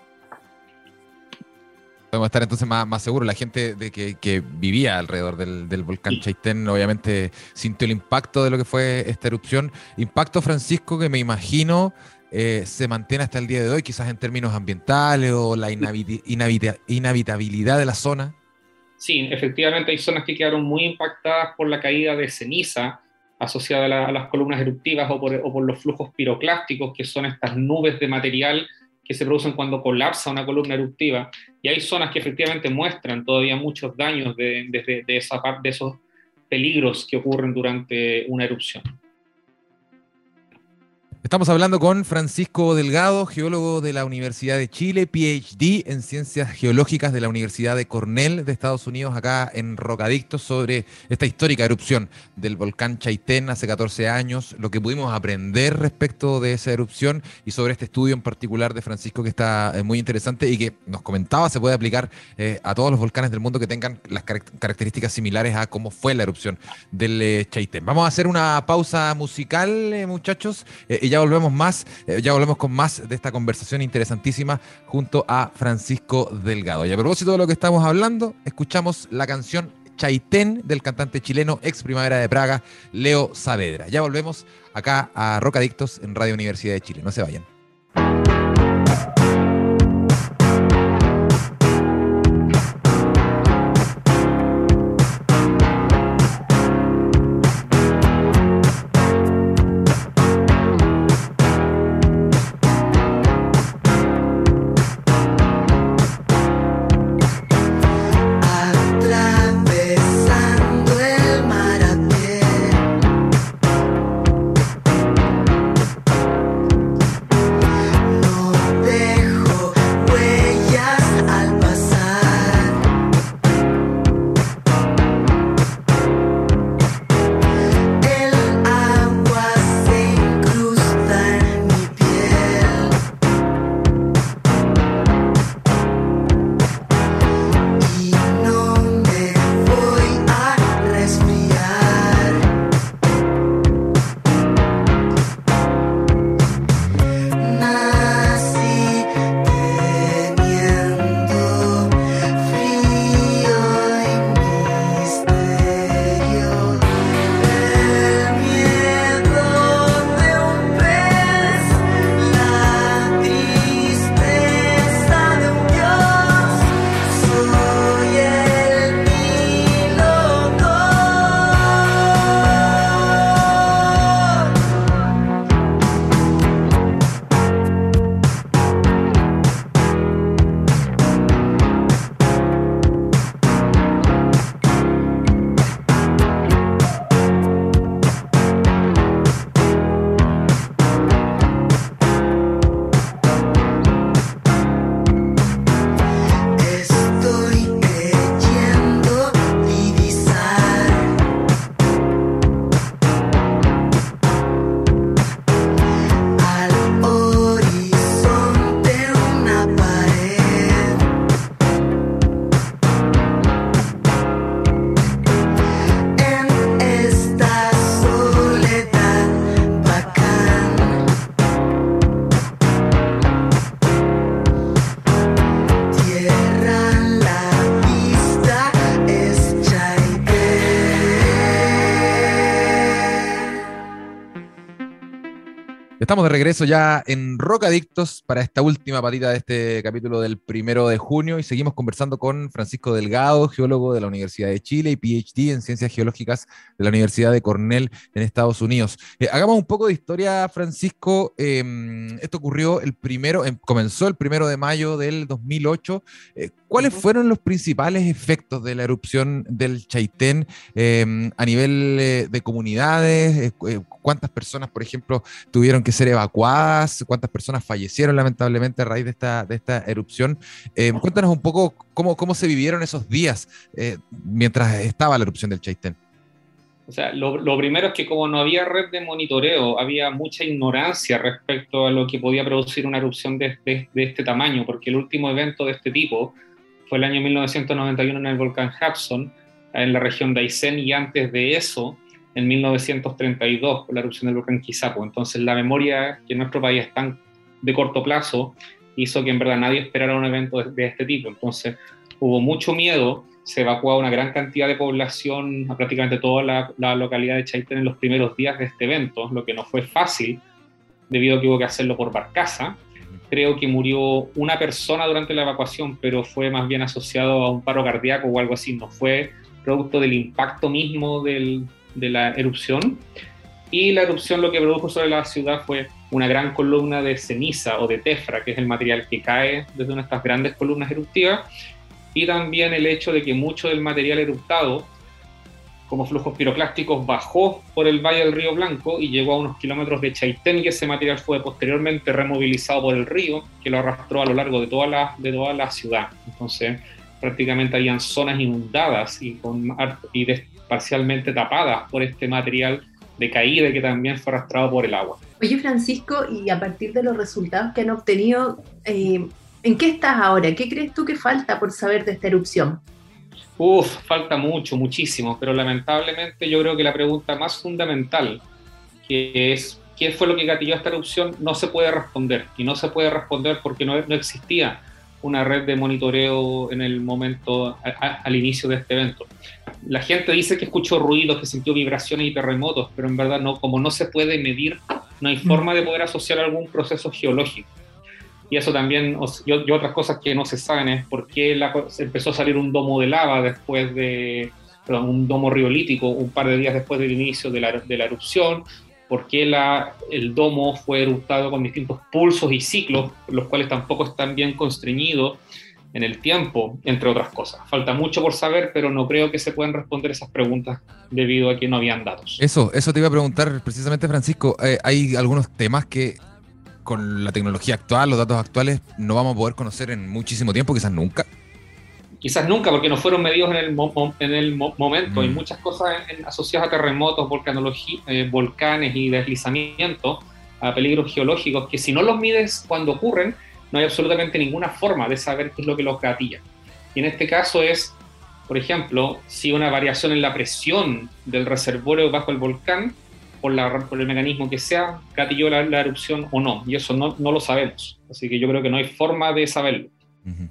Podemos estar entonces más, más seguros. La gente de que, que vivía alrededor del, del volcán sí. Chaitén obviamente sintió el impacto de lo que fue esta erupción. Impacto, Francisco, que me imagino eh, se mantiene hasta el día de hoy, quizás en términos ambientales o la inhabit- inhabita- inhabitabilidad de la zona. Sí, efectivamente hay zonas que quedaron muy impactadas por la caída de ceniza asociada a, la, a las columnas eruptivas o por, o por los flujos piroclásticos, que son estas nubes de material que se producen cuando colapsa una columna eruptiva, y hay zonas que efectivamente muestran todavía muchos daños de, de, de, de, esa parte, de esos peligros que ocurren durante una erupción. Estamos hablando con Francisco Delgado, geólogo de la Universidad de Chile, P H D en Ciencias Geológicas de la Universidad de Cornell de Estados Unidos, acá en Rocadictos, sobre esta histórica erupción del volcán Chaitén hace catorce años, lo que pudimos aprender respecto de esa erupción y sobre este estudio en particular de Francisco que está eh, muy interesante y que nos comentaba se puede aplicar eh, a todos los volcanes del mundo que tengan las car- características similares a cómo fue la erupción del eh, Chaitén. Vamos a hacer una pausa musical, eh, muchachos, eh, y ya volvemos más, eh, ya volvemos con más de esta conversación interesantísima junto a Francisco Delgado. Y a propósito de lo que estamos hablando, escuchamos la canción Chaitén del cantante chileno ex Primavera de Praga, Leo Saavedra. Ya volvemos acá a Rocadictos en Radio Universidad de Chile. No se vayan. Atravesando el mar a pie Estamos de regreso ya en Rocadictos para esta última patita de este capítulo del primero de junio y seguimos conversando con Francisco Delgado, geólogo de la Universidad de Chile y P H D en Ciencias Geológicas de la Universidad de Cornell en Estados Unidos. Eh, hagamos un poco de historia, Francisco. Eh, esto ocurrió el primero, eh, comenzó el primero de mayo del dos mil ocho. Eh, ¿Cuáles uh-huh. fueron los principales efectos de la erupción del Chaitén eh, a nivel eh, de comunidades? Eh, ¿Cuántas personas, por ejemplo, tuvieron que ser evacuadas? ¿Cuántas personas fallecieron lamentablemente a raíz de esta, de esta erupción? Eh, cuéntanos un poco cómo, cómo se vivieron esos días eh, mientras estaba la erupción del Chaitén. O sea, lo, lo primero es que como no había red de monitoreo, había mucha ignorancia respecto a lo que podía producir una erupción de, de, de este tamaño, porque el último evento de este tipo fue el año mil novecientos noventa y uno en el volcán Hudson, en la región de Aysén, y antes de eso, en mil novecientos treinta y dos, con la erupción del volcán Quizapo. Entonces, la memoria que en nuestro país es tan de corto plazo hizo que en verdad nadie esperara un evento de, de este tipo. Entonces, hubo mucho miedo, se evacuó a una gran cantidad de población, a prácticamente toda la, la localidad de Chaitén en los primeros días de este evento, lo que no fue fácil, debido a que hubo que hacerlo por barcaza. Creo que murió una persona durante la evacuación, pero fue más bien asociado a un paro cardíaco o algo así, no fue producto del impacto mismo del, de la erupción. Y la erupción lo que produjo sobre la ciudad fue una gran columna de ceniza o de tefra, que es el material que cae desde una de estas grandes columnas eruptivas, y también el hecho de que mucho del material eruptado, como flujos piroclásticos, bajó por el valle del río Blanco y llegó a unos kilómetros de Chaitén, y ese material fue posteriormente removilizado por el río, que lo arrastró a lo largo de toda la, de toda la ciudad. Entonces, prácticamente habían zonas inundadas y, con, y de, parcialmente tapadas por este material de caída que también fue arrastrado por el agua. Oye, Francisco, y a partir de los resultados que han obtenido, eh, ¿en qué estás ahora? ¿Qué crees tú que falta por saber de esta erupción? Uf, falta mucho, muchísimo, pero lamentablemente yo creo que la pregunta más fundamental, que es ¿qué fue lo que gatilló esta erupción?, no se puede responder, y no se puede responder porque no, no existía una red de monitoreo en el momento, a, a, al inicio de este evento. La gente dice que escuchó ruidos, que sintió vibraciones y terremotos, pero en verdad no, como no se puede medir, no hay forma de poder asociar algún proceso geológico. Y eso también, y, y otras cosas que no se saben es por qué la, empezó a salir un domo de lava después de, perdón, un domo riolítico un par de días después del inicio de la, de la erupción, por qué la, el domo fue eruptado con distintos pulsos y ciclos, los cuales tampoco están bien constreñidos en el tiempo, entre otras cosas. Falta mucho por saber, pero no creo que se puedan responder esas preguntas debido a que no habían datos. Eso, eso te iba a preguntar precisamente, Francisco. Eh, hay algunos temas que con la tecnología actual, los datos actuales, no vamos a poder conocer en muchísimo tiempo, quizás nunca. Quizás nunca, porque no fueron medidos en el, mo en el mo momento. Mm. Hay muchas cosas en, en, asociadas a terremotos, volcanología, eh, volcanes y deslizamientos, a peligros geológicos, que si no los mides cuando ocurren, no hay absolutamente ninguna forma de saber qué es lo que los gatilla. Y en este caso es, por ejemplo, si una variación en la presión del reservorio bajo el volcán, por, la, por el mecanismo que sea, gatilló la, la erupción o no. Y eso no, no lo sabemos. Así que yo creo que no hay forma de saberlo. Uh-huh.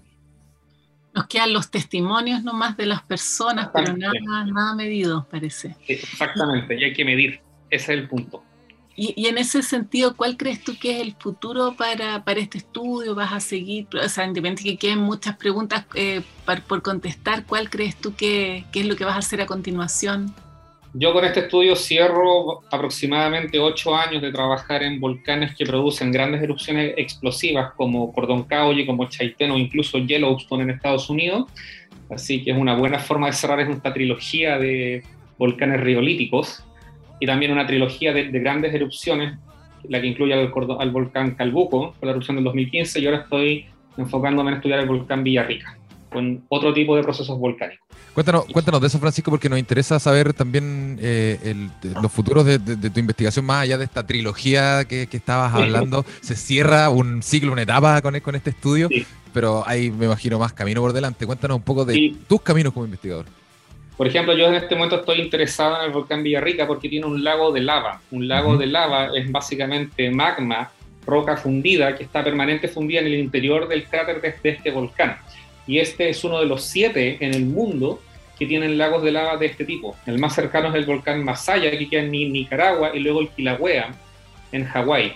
Nos quedan los testimonios nomás de las personas, pero nada, nada medido, parece. Exactamente, y hay que medir. Ese es el punto. Y, y en ese sentido, ¿cuál crees tú que es el futuro para, para este estudio? ¿Vas a seguir? O sea, independientemente que queden muchas preguntas eh, por, por contestar, ¿cuál crees tú que, que es lo que vas a hacer a continuación? Yo con este estudio cierro aproximadamente ocho años de trabajar en volcanes que producen grandes erupciones explosivas como Cordón Cauchy, como Chaitén o incluso Yellowstone en Estados Unidos. Así que es una buena forma de cerrar esta trilogía de volcanes riolíticos y también una trilogía de, de grandes erupciones, la que incluye al, al volcán Calbuco, con la erupción del dos mil quince, y ahora estoy enfocándome en estudiar el volcán Villarrica, con otro tipo de procesos volcánicos. Cuéntanos, cuéntanos de eso, Francisco, porque nos interesa saber también eh, el, de, los futuros de, de, de tu investigación, más allá de esta trilogía que, que estabas hablando. Se cierra un ciclo, una etapa con, con este estudio, sí, pero hay, me imagino, más camino por delante. Cuéntanos un poco de sí. tus caminos como investigador. Por ejemplo, yo en este momento estoy interesado en el volcán Villarrica porque tiene un lago de lava. Un lago uh-huh. de lava es básicamente magma, roca fundida, que está permanente fundida en el interior del cráter de, de este volcán. Y este es uno de los siete en el mundo que tienen lagos de lava de este tipo. El más cercano es el volcán Masaya, que queda en Nicaragua, y luego el Kilauea, en Hawái.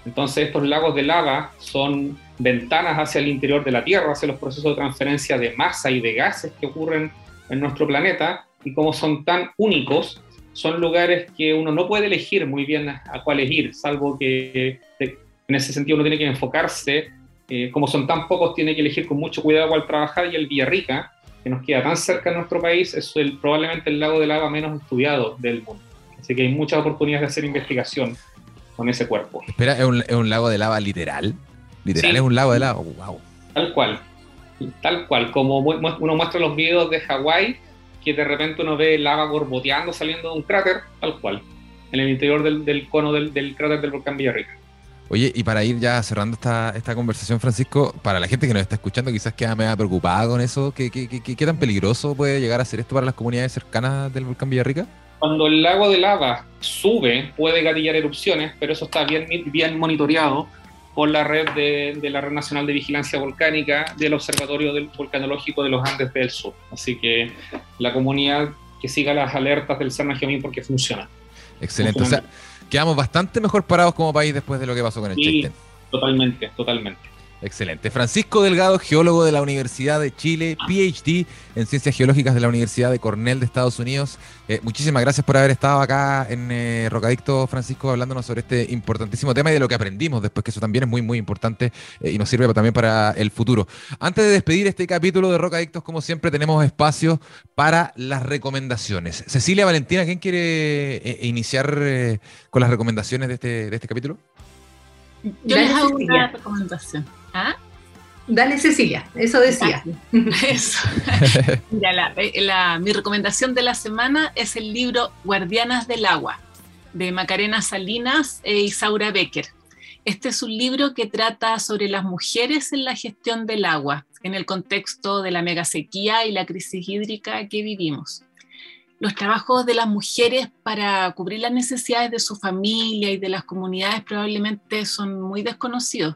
Entonces estos lagos de lava son ventanas hacia el interior de la Tierra, hacia los procesos de transferencia de masa y de gases que ocurren en nuestro planeta, y como son tan únicos, son lugares que uno no puede elegir muy bien a cuáles ir, salvo que en ese sentido uno tiene que enfocarse, eh, como son tan pocos, tiene que elegir con mucho cuidado cuál trabajar, y el Villarrica, que nos queda tan cerca de nuestro país, es el, probablemente el lago de lava menos estudiado del mundo. Así que hay muchas oportunidades de hacer investigación con ese cuerpo. Espera, ¿es un, es un lago de lava literal? ¿Literal sí. Es un lago de lava? ¡Wow! Tal cual, tal cual. Como uno muestra los videos de Hawái, que de repente uno ve lava borboteando saliendo de un cráter, tal cual, en el interior del, del cono del, del cráter del volcán Villarrica. Oye, y para ir ya cerrando esta, esta conversación, Francisco, para la gente que nos está escuchando, quizás queda medio preocupada con eso, ¿qué, qué, qué, qué tan peligroso puede llegar a ser esto para las comunidades cercanas del volcán Villarrica? Cuando el lago de lava sube, puede gatillar erupciones, pero eso está bien, bien monitoreado por la red de, de la Red Nacional de Vigilancia Volcánica del Observatorio del Volcanológico de los Andes del Sur. Así que la comunidad que siga las alertas del CERNA Geomín porque funciona. Excelente. Funciona. O sea, quedamos bastante mejor parados como país después de lo que pasó con el sí, Chaitén. Totalmente, totalmente. Excelente. Francisco Delgado, geólogo de la Universidad de Chile, P H D en Ciencias Geológicas de la Universidad de Cornell de Estados Unidos. Eh, muchísimas gracias por haber estado acá en eh, Rocadicto, Francisco, hablándonos sobre este importantísimo tema y de lo que aprendimos después, que eso también es muy, muy importante eh, y nos sirve también para el futuro. Antes de despedir este capítulo de Rocadictos, como siempre, tenemos espacio para las recomendaciones. Cecilia, Valentina, ¿quién quiere eh, iniciar eh, con las recomendaciones de este, de este capítulo? Yo les hago una recomendación. ¿Ah? Dale, Cecilia, eso decía. Eso. Mira, la, la, mi recomendación de la semana es el libro Guardianas del Agua, de Macarena Salinas e Isaura Becker. Este es un libro que trata sobre las mujeres en la gestión del agua, en el contexto de la megasequía y la crisis hídrica que vivimos. Los trabajos de las mujeres para cubrir las necesidades de su familia y de las comunidades probablemente son muy desconocidos.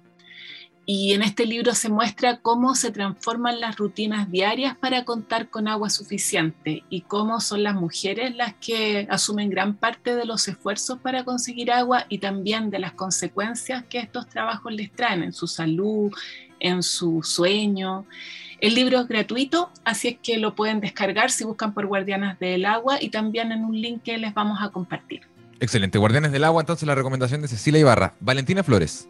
Y en este libro se muestra cómo se transforman las rutinas diarias para contar con agua suficiente y cómo son las mujeres las que asumen gran parte de los esfuerzos para conseguir agua y también de las consecuencias que estos trabajos les traen en su salud, en su sueño. El libro es gratuito, así es que lo pueden descargar si buscan por Guardianas del Agua y también en un link que les vamos a compartir. Excelente, Guardianes del Agua, entonces la recomendación de Cecilia Ibarra. Valentina Flores.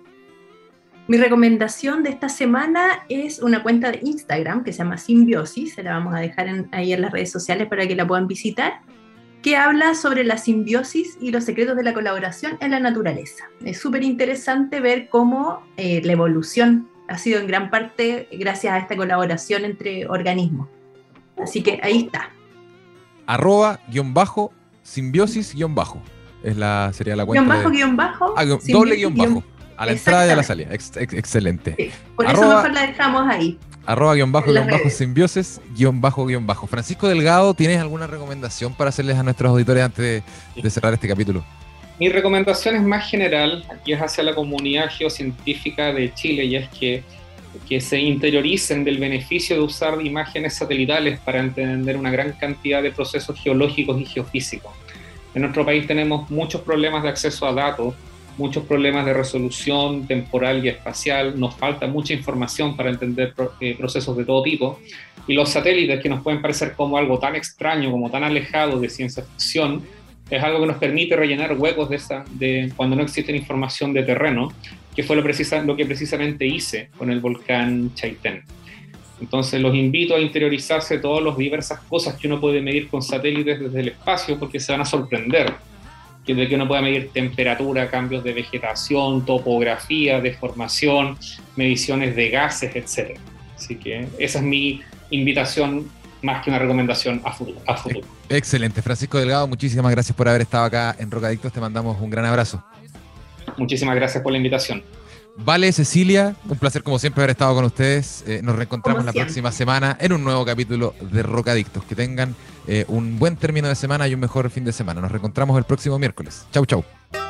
Mi recomendación de esta semana es una cuenta de Instagram que se llama Simbiosis, se la vamos a dejar en, ahí en las redes sociales para que la puedan visitar, que habla sobre la simbiosis y los secretos de la colaboración en la naturaleza. Es súper interesante ver cómo eh, la evolución ha sido en gran parte gracias a esta colaboración entre organismos. Así que ahí está. Arroba, guión bajo, simbiosis, guión bajo. Es la, sería la cuenta. Guión bajo, de... guión bajo. Ah, doble guión bajo. Guión... A la entrada y a la salida. Ex, ex, excelente. Sí, por arroba, eso mejor la dejamos ahí. Arroba guión bajo, guión bajo, simbiosis, guión bajo, guión bajo. Francisco Delgado, ¿tienes alguna recomendación para hacerles a nuestros auditores antes de, de cerrar este capítulo? Mi recomendación es más general, y es hacia la comunidad geocientífica de Chile, y es que, que se interioricen del beneficio de usar imágenes satelitales para entender una gran cantidad de procesos geológicos y geofísicos. En nuestro país tenemos muchos problemas de acceso a datos, muchos problemas de resolución temporal y espacial, nos falta mucha información para entender eh, procesos de todo tipo, y los satélites, que nos pueden parecer como algo tan extraño, como tan alejado de ciencia ficción, es algo que nos permite rellenar huecos de esa, de cuando no existe información de terreno, que fue lo, precisa, lo que precisamente hice con el volcán Chaitén. Entonces los invito a interiorizarse de todas las diversas cosas que uno puede medir con satélites desde el espacio, porque se van a sorprender de que uno pueda medir temperatura, cambios de vegetación, topografía, deformación, mediciones de gases, etcétera. Así que esa es mi invitación más que una recomendación a futuro. A futuro. Excelente. Francisco Delgado, muchísimas gracias por haber estado acá en Rocadictos. Te mandamos un gran abrazo. Muchísimas gracias por la invitación. Vale, Cecilia, un placer como siempre haber estado con ustedes. Eh, nos reencontramos como la siempre. próxima semana en un nuevo capítulo de Rocadictos. Que tengan eh, un buen término de semana y un mejor fin de semana. Nos reencontramos el próximo miércoles. Chau, chau.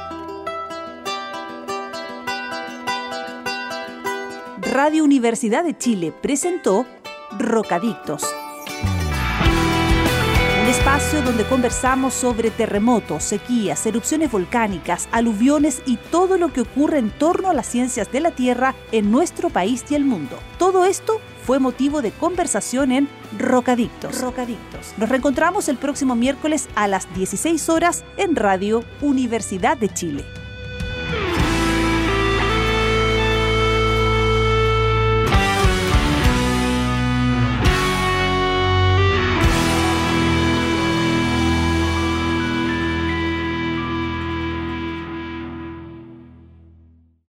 Radio Universidad de Chile presentó Rocadictos. espacio donde conversamos sobre terremotos, sequías, erupciones volcánicas, aluviones y todo lo que ocurre en torno a las ciencias de la Tierra en nuestro país y el mundo. Todo esto fue motivo de conversación en Rocadictos. Rocadictos. Nos reencontramos el próximo miércoles a las dieciséis horas en Radio Universidad de Chile.